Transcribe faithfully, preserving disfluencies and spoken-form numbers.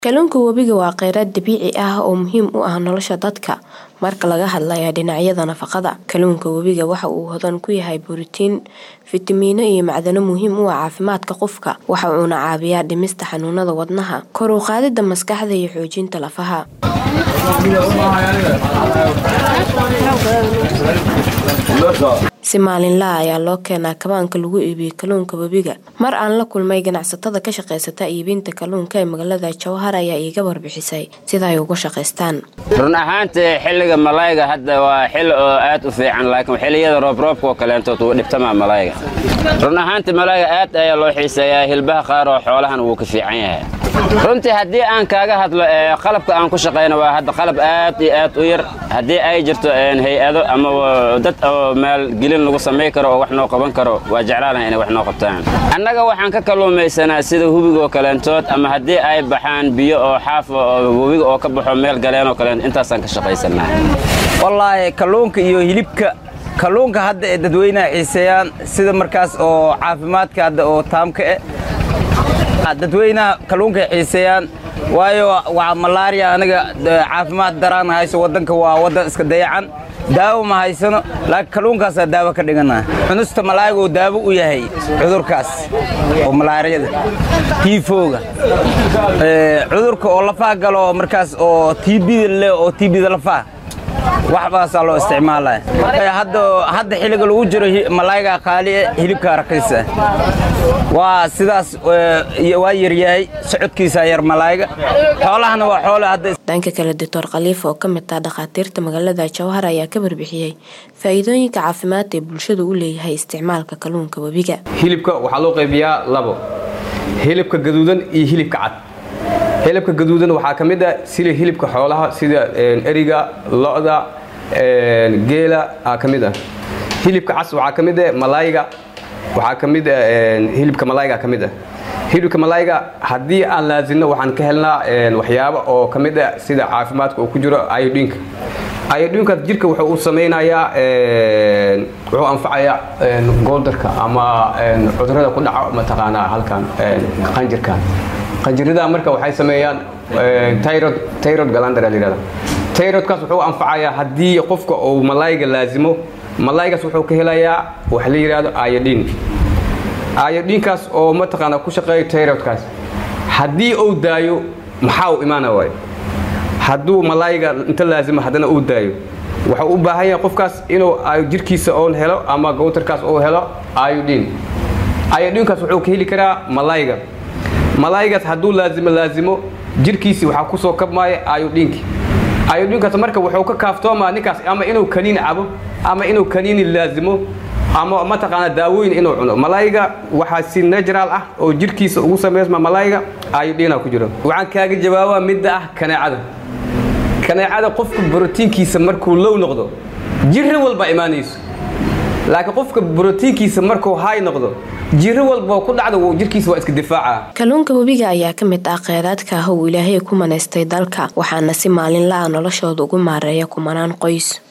Kalluunka webiga waa kheyraad dabiici ah oo muhiim u ah nolosha dadka. Marka laga hadlayo dhinacyada nafaqada, kalluunka webiga waxa uu hodan ku yahay borotiin, fiitamiino iyo macdano muhiim u ah caafimaadka qofka. Waxa uuna caawiyaa dhimista xanuunada wadnaha, kor u qaadida maskaxda iyo xoojinta lafaha. Si maalinle ah ayaa loo keenaa kawaanka lagu iibiyo kalluunka webiga. Mar aan la kulmay ganacsatada ka shaqeysata iibinta kalluunka ee magaalada Jowhar ayaa iiga warbixisay sida ay uga shaqeystaan. Run ahaantii xilliga malayga hadda waa xilli oo aad u fiican, laakiin xilliyada roob-roobka oo kaleento uu dhibtama malayga. Run ahaantii malayga aad ayaa loo xiiseeyaa, hilbaha qaar oo xoolahan uu ka fiican yahay. runtii haddii aan kaaga hadlo qalabka aan ku shaqeyno waa hadda qalab aad iyo aad u yar. haddii ay jirto hay-ado ama dad oo maalgelin lagu sameyn karo oo wax noo qaban karo, waa jeclaanahay inay wax noo qabtaan. annaga waxaan ka kalluumaysanaa sida hubiga oo kaleentood, ama haddii ay baxaan biyo oo xaaf oo webiga oo ka baxo meel galeen oo kaleento, intaasaan ka shaqaysanaa. wallaahi kalluunka iyo hilibka kalluunka hadda ee dadweynaha xiiseeyaan sida markaas oo caafimaadka hadda oo taamka ah dadweynaha kalluunka xiiseeyaan, waayo waa malaria anaga caafimaad daraan hayso wadanka, waa wadan iska dayacan, daawo ma haysano, laakiin kalluunkaas daawo ka dhiganaa. cunista malaayga oo daawo u yahay cudurkaas oo malaariyada, tiifooga, ee cudurka oo lafaha galo markaas oo T B leh oo T B lafaha waxbaas loo isticmaalaa. hadda hadda xilliga lagu jiro malayga qaali hilibka raqiis ah, waa sidaas waa yar yahay, socodkiisa yar malayga, xoolahana waa xoolo hadda. dhanka kale Doctor Khalifa oo kamid ah dhaqaatiirta magaalada Jowhar ayaa ka warbixiyay faa'iidooyinka caafimaad ee bulshada u leeyahay isticmaalka kalluunka webiga. hilibka waxa loo qaybiyaa labo, hilibka gaduudan iyo hilibka cad. hilibka gaduudan waxaa ka mid ah sida hilibka xoolaha sida eriga, lo'da, geela ah ka mid ah. hilibka cas waxaa ka mid ah malayga, waxaa ka mid ah hilibka malayga ka mid ah. hilibka malayga haddii aan laazino waxaan ka helnaa waxyaabo oo ka mid ah sida caafimaadka oo ku jiro iodine. iodine jirka wuxuu u sameynayaa wuxuu anfacayaa gooldarka ama cudurrada ku dhaca mataqaanaa halkan qanjirka. qanjirada marka waxay sameeyaan thyroid thyroid gland la yiraahdo. thyroidkaas wuxuu anfacayaa haddii qofka uu malayga laazimo, malaygaas wuxuu ka helayaa wax la yiraahdo iodine. iodinekaas oo mataqaana ku shaqeeyo thyroidkaas. haddii uu daayo maxaa u imaanaa way? hadduu malayga inta laazimo haddana uu daayo, waxa uu u baahan yahay qofkaas inuu jirkiisa oo helo ama gowtarkaas oo helo iodine. iodinekaas wuxuu ka heli karaa malayga. malaygaas hadduu laazimo laazimo jirkiisa waxa ku soo kabmaya iodineki. iodinekaas marka wuxuu ka kaaftoomaa ninkaas ama inuu kaniin cabo ama inuu kaniin laazimo ama mataqaana daawooyin inuu cuno. malayga waxa si natural ah oo jirkiisa ugu sameysma malayga iodine ku jiro. waxaan kaaga jawaabaa mid ah kaneecada. kaneecada qofka borotiinkiisa markuu low noqdo jirri walba imaanayso, laakiin qofka borotiinkiisa markuu high noqdo jirri walba ku dhacdo jirkiisa waa iska difaaca. kalluunka webiga ayaa ka mid ah kheyraadka uu Ilaahay ku manaystay dalka, waxaana si maalinle ah noloshooda ugu maareeya kumanaan qoys.